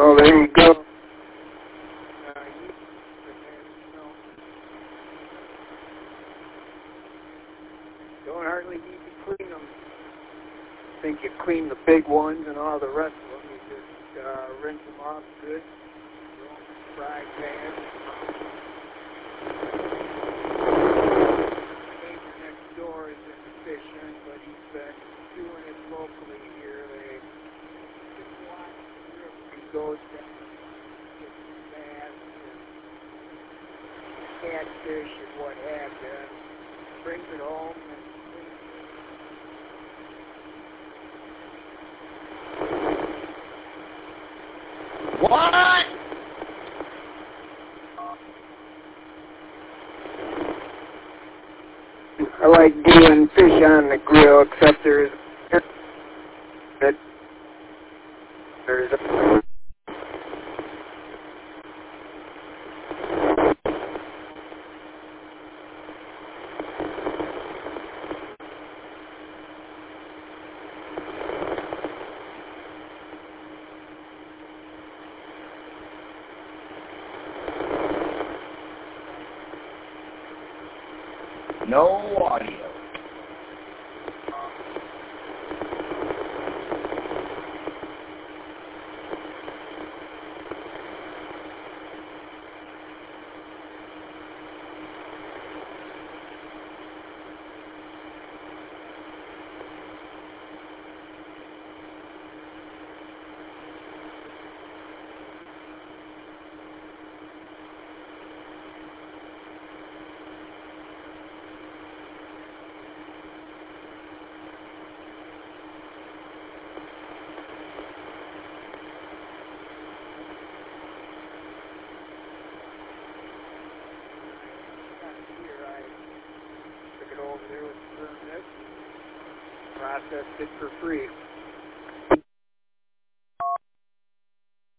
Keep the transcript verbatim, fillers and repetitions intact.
Oh, there you go. Uh, you, you know, don't hardly need to clean them. I think you clean the big ones and all the rest of them. You just uh, rinse them off good. Throw them in the fry pan. Neighbor next door is into fishing, but he's been doing it locally here. They just watch the river. He goes down and gets some bass and catfish and what have you. Brings it home and What? I like doing fish on the grill, except there's there's a No audio. over there with the permit, processed it for free.